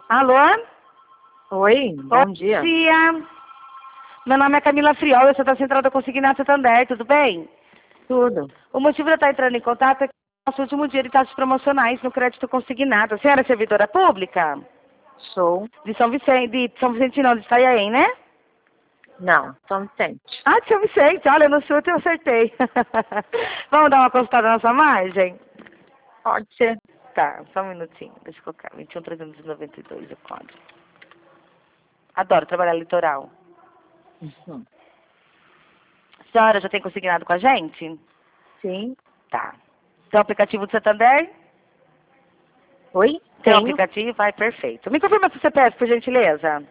Alô? Oi, bom dia. Bom dia. Meu nome é Camila Friol, eu sou da Central da Consignado Santander, tudo bem? Tudo. O motivo de eu estar entrando em contato é que é o nosso último dia de taxas promocionais no crédito consignado. A senhora é servidora pública? Sou. De São Vicente, não, de Itanhaém, né? Não, São Vicente. Ah, de São Vicente, olha, no sul eu acertei. Vamos dar uma consultada na nossa margem? Pode ser. Tá, só um minutinho, deixa eu colocar, 21.392 o código. Adoro trabalhar litoral. Uhum. A senhora já tem consignado com a gente? Sim. Tá. Tem o aplicativo do Santander? Oi? Tem o Tenho. aplicativo? Vai, perfeito. Me confirma seu CPF, por gentileza.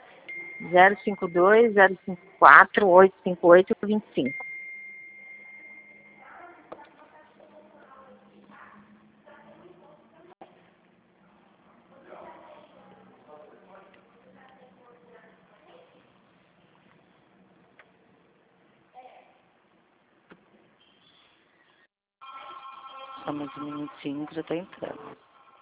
052-054-858-25. Só mais um minutinho que já tá entrando.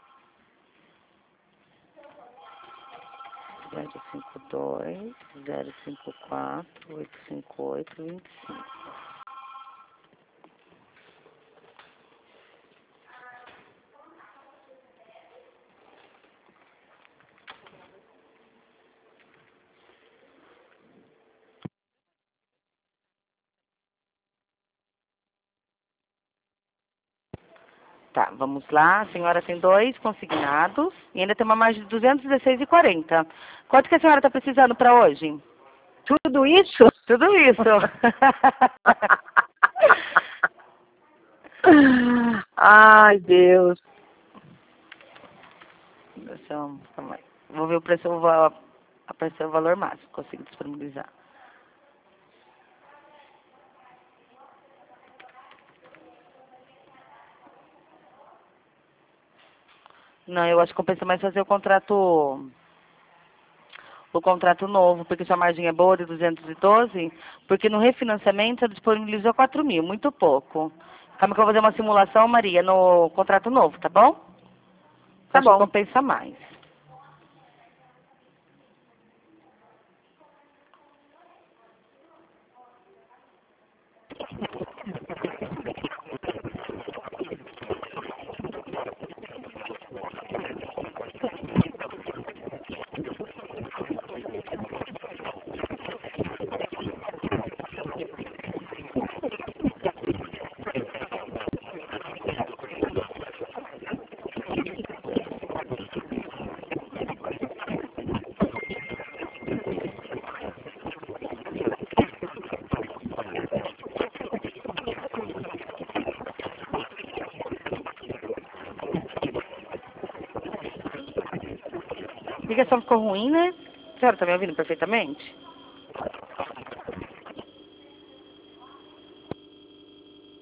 052-054-858-25. Tá, vamos lá. A senhora tem 2 consignados e ainda tem uma margem de 216,40. Quanto que a senhora está precisando para hoje? Tudo isso? Tudo isso. Ai, Deus. Calma aí. Vou ver o preço, eu vou aparecer o valor máximo que consigo disponibilizar. Não, eu acho que compensa mais fazer o contrato novo, porque sua margem é boa de 212, porque no refinanciamento ela disponibilizou 4.000, muito pouco. Calma que eu vou fazer uma simulação, Maria, no contrato novo, tá bom? Tá Acho que bom. compensa mais. A ligação ficou ruim, né? A senhora tá me ouvindo perfeitamente?